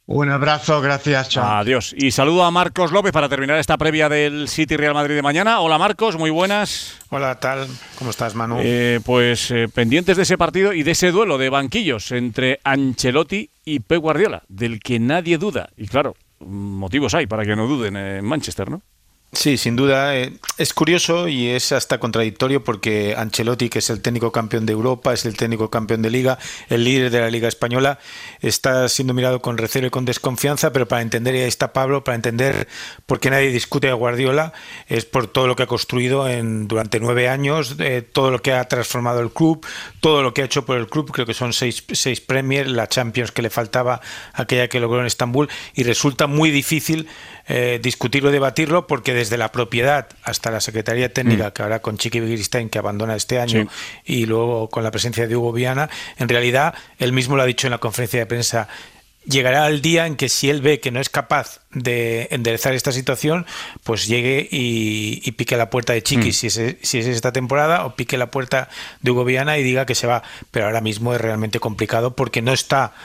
Un abrazo, gracias, chao. Adiós. Y saludo a Marcos López para terminar esta previa del City Real Madrid de mañana. Hola Marcos, muy buenas. Hola, tal. ¿Cómo estás, Manu? Pendientes de ese partido y de ese duelo de banquillos entre Ancelotti y Pep Guardiola, del que nadie duda. Y claro, motivos hay para que no duden en Manchester, ¿no? Sí, sin duda. Es curioso y es hasta contradictorio porque Ancelotti, que es el técnico campeón de Europa, es el técnico campeón de Liga, el líder de la Liga Española, está siendo mirado con recelo y con desconfianza, pero para entender, y ahí está Pablo, para entender por qué nadie discute a Guardiola, es por todo lo que ha construido durante 9 años, todo lo que ha transformado el club, todo lo que ha hecho por el club. Creo que son 6 Premier, la Champions que le faltaba, aquella que logró en Estambul, y resulta muy difícil discutirlo y debatirlo porque desde la propiedad hasta la Secretaría Técnica, que ahora con Chiqui Begiristain, que abandona este año, y luego con la presencia de Hugo Viana, en realidad él mismo lo ha dicho en la conferencia de prensa, llegará el día en que si él ve que no es capaz de enderezar esta situación, pues llegue y pique la puerta de Chiqui, si es esta temporada, o pique la puerta de Hugo Viana y diga que se va. Pero ahora mismo es realmente complicado porque no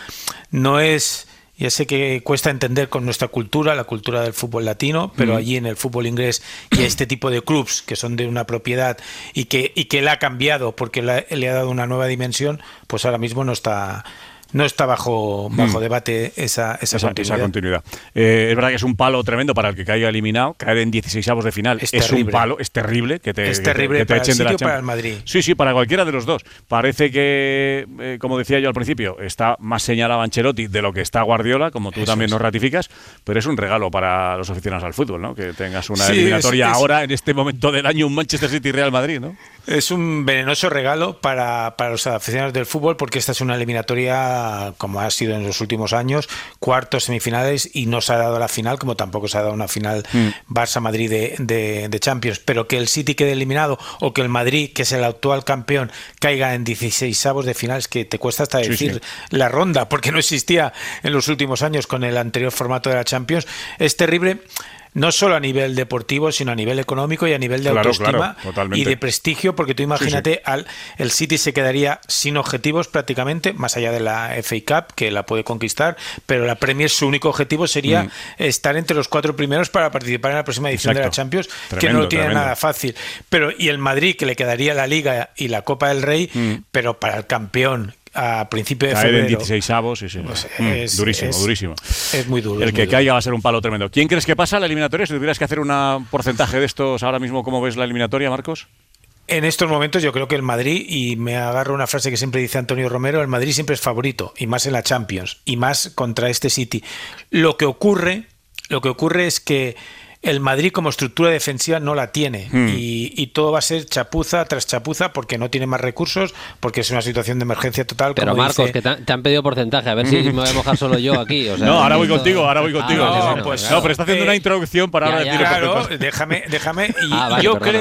es... Ya sé que cuesta entender con nuestra cultura, la cultura del fútbol latino, pero allí en el fútbol inglés y este tipo de clubs que son de una propiedad y que él ha cambiado porque le ha dado una nueva dimensión, pues ahora mismo no está bajo debate esa continuidad. Es verdad que es un palo tremendo para el que caiga eliminado. Caer en 16avos de final es un palo, es terrible que te para echen el de la sitio, Champions. para el Madrid. Sí, para cualquiera de los dos. Parece que, como decía yo al principio, está más señalado Ancelotti de lo que está Guardiola, como tú también nos ratificas, pero es un regalo para los aficionados al fútbol, ¿no? Que tengas una eliminatoria ahora, en este momento del año, un Manchester City Real Madrid, ¿no? Es un venenoso regalo para los aficionados del fútbol porque esta es una eliminatoria como ha sido en los últimos años, cuartos, semifinales, y no se ha dado la final, como tampoco se ha dado una final Barça-Madrid de Champions. Pero que el City quede eliminado o que el Madrid, que es el actual campeón, caiga en 16avos de finales, que te cuesta hasta decir la ronda, porque no existía en los últimos años con el anterior formato de la Champions, es terrible. No solo a nivel deportivo, sino a nivel económico y a nivel de autoestima y de prestigio, porque tú imagínate, el City se quedaría sin objetivos prácticamente, más allá de la FA Cup, que la puede conquistar, pero la Premier, su único objetivo sería estar entre los 4 primeros para participar en la próxima edición de la Champions, que no lo tiene nada fácil. Y el Madrid, que le quedaría la Liga y la Copa del Rey, pero para el campeón, a principio de febrero. En 16avos, pues durísimo. Es muy duro. El que caiga va a ser un palo tremendo. ¿Quién crees que pasa a la eliminatoria? Si tuvieras que hacer un porcentaje de estos ahora mismo, ¿cómo ves la eliminatoria, Marcos? En estos momentos yo creo que el Madrid, y me agarro una frase que siempre dice Antonio Romero, el Madrid siempre es favorito, y más en la Champions, y más contra este City. Lo que ocurre es que el Madrid como estructura defensiva no la tiene y todo va a ser chapuza tras chapuza porque no tiene más recursos, porque es una situación de emergencia total. Pero como Marcos, dice... que te han pedido porcentaje, a ver si me voy a mojar solo yo aquí. O sea, no, ahora voy contigo. No, pero está haciendo una introducción para ahora decir. Claro, déjame. Y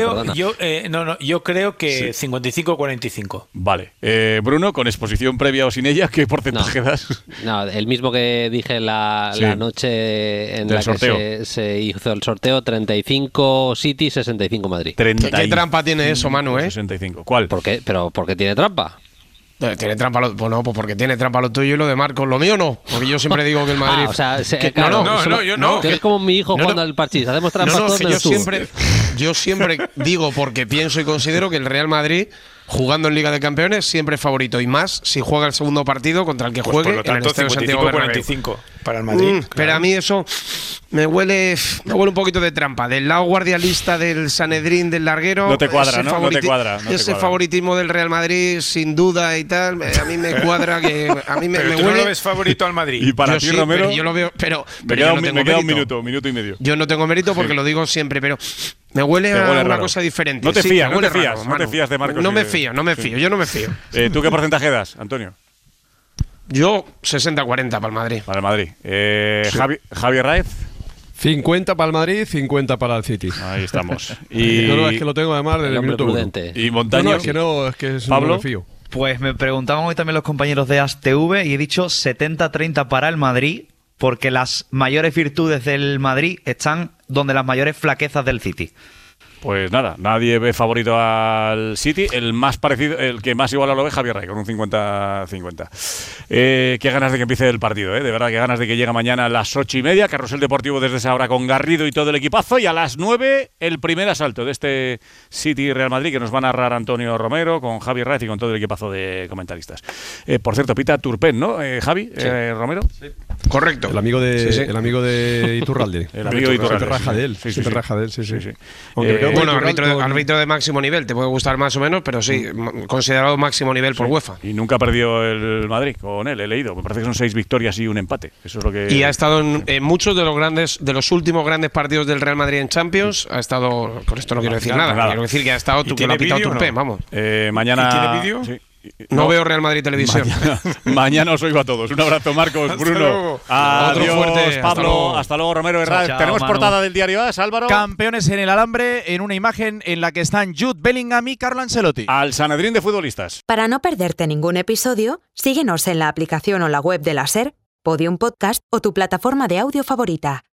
yo creo que 55-45. Vale. Bruno, con exposición previa o sin ella, ¿qué porcentaje das? No, el mismo que dije la noche en la que se hizo el sorteo, 35 City, 65 Madrid. ¿Qué trampa tiene eso, Manu, 65. ¿Cuál? ¿Por qué? ¿Pero por qué tiene trampa? Tiene trampa pues porque tiene trampa lo tuyo y lo de Marcos. Lo mío no, porque yo siempre digo que el Madrid... yo no. Tú eres como mi hijo jugando al parchís. Hacemos trampa todos menos tú. Yo siempre digo, porque pienso y considero que el Real Madrid, jugando en Liga de Campeones, siempre es favorito, y más si juega el segundo partido contra el que juegue, por lo tanto, en el Santiago Bernabéu. 45 para el Madrid. Pero a mí eso me huele un poquito de trampa. Del lado guardialista del Sanedrín, del larguero, no te cuadra, ¿no? No te cuadra. Ese favoritismo del Real Madrid, sin duda y tal, a mí me cuadra que a mí me pero huele. Tú no lo ves favorito al Madrid. Y para ti, Romero, yo lo veo, pero me queda un minuto y medio. Yo no tengo mérito porque lo digo siempre, pero me huele a una cosa diferente. No te fías de Marcos. No me fío, yo no me fío. ¿Tú qué porcentaje das, Antonio? Yo 60-40 para el Madrid. Para el Madrid. Javier Raez. 50 para el Madrid, 50 para el City. Ahí estamos. No, es que lo tengo además desde el minuto 1. ¿Y Montaño? Es que ¿Pablo? No me fío. Pues me preguntaban hoy también los compañeros de ASTV y he dicho 70-30 para el Madrid, porque las mayores virtudes del Madrid están donde las mayores flaquezas del City. Pues nada, nadie ve favorito al City. El más parecido, el que más igual lo ve Javier Rey, con un 50-50. Qué ganas de que empiece el partido, de verdad, qué ganas de que llegue mañana a las 8:30. Carrusel Deportivo desde esa hora con Garrido y todo el equipazo. Y a las 9 el primer asalto de este City Real Madrid que nos va a narrar Antonio Romero con Javier Rey y con todo el equipazo de comentaristas. Por cierto, pita Turpin, ¿no, Javi? Sí. ¿Romero? Sí. Correcto. El amigo de Iturralde. El amigo de Iturralde. Se raja de él. Se raja de él, sí. Bueno, árbitro de máximo nivel, te puede gustar más o menos, pero sí, considerado máximo nivel por UEFA. Y nunca perdió el Madrid con él, he leído. Me parece que son 6 victorias y un empate. Eso es lo que. Y ha estado en muchos de los últimos grandes partidos del Real Madrid en Champions. Ha estado, con esto no quiero decir nada. Quiero decir que ha estado tú, que lo ha pitado Turpin, vamos. Mañana. ¿Tiene vídeo? Sí. No veo Real Madrid Televisión. Mañana os oigo a todos. Un abrazo, Marcos, Hasta Bruno. Luego. Adiós, otro fuerte. Pablo. Hasta luego, Romero Herrera. Chao, Tenemos Manu. portada del diario AS, Álvaro. Campeones en el alambre, en una imagen en la que están Jude Bellingham y Carlo Ancelotti. Al Sanedrín de futbolistas. Para no perderte ningún episodio, síguenos en la aplicación o la web de la SER, Podium Podcast o tu plataforma de audio favorita.